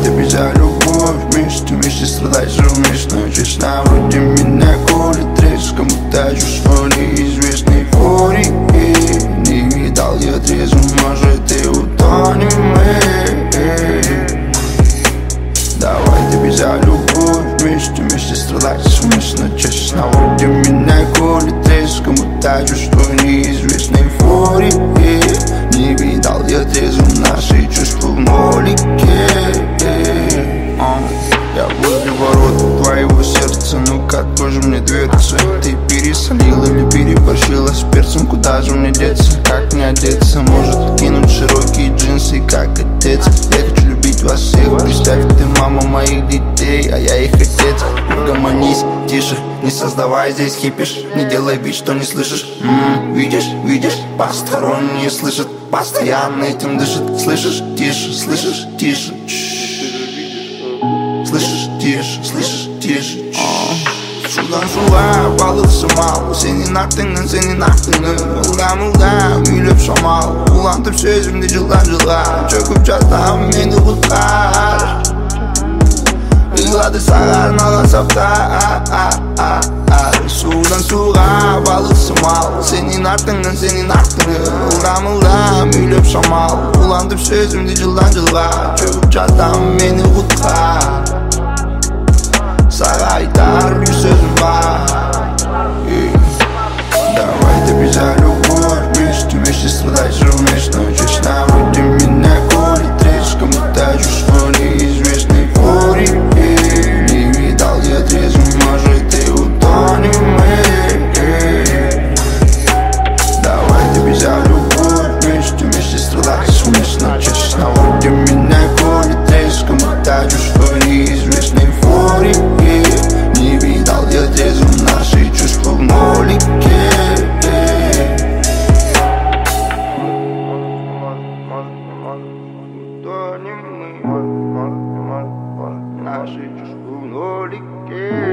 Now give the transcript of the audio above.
выпить за любовь вместе страдать совместно. Честно, вроде меня колет резко, кому-то чувство неизвестной эйфории. Не видал я трезвым, может и утонем мы. Давай выпить за любовь вместе страдать совместно. Честно, вроде меня колет резко, кому-то чувство неизвестной эйфории. Не видал я трезвым наши чувства в нолике. Я возле ворот твоего сердца, ну-ка открой мне дверцу. Ты пересолила или переборщила с перцем, куда же мне деться? Как мне одеться? Может кинуть широкие джинсы, как отец? Я хочу любить вас всех, представь, ты мама моих детей, а я их отец. Угомонись, тише, не создавай здесь кипиш, не делай вид, что не слышишь. Видишь, посторонние слышат, постоянно этим дышат. Слышишь, тише, слышишь, тише. Слышишь, тише. Şuradan şuraya bağlısı mal. Senin aklının Mulga gülüp şamal. Ulandım sözümde cılar. Çöküp çatlam beni kurtar. Yıladı sarar nalan saptar. Sudan suğa balısı mal. Senin aklının Mulga gülüp şamal. Ulandım sözümde cılar. Çöküp çatlam beni kurtar. Saraylar bir sözüm var. Давай выпить за любовь вместе страдать совместно. Честно, вроде меня колет резко, кому-то чувство неизвестной эйфории. Не видал я трезвым, может и утонем мы. Давай выпить за любовь вместе страдать совместно. Честно, вроде меня колет резко, кому-то чувство неизвестной эйфории. Не видал я трезвым наши чувства в нолике. Наши чувства в нолике.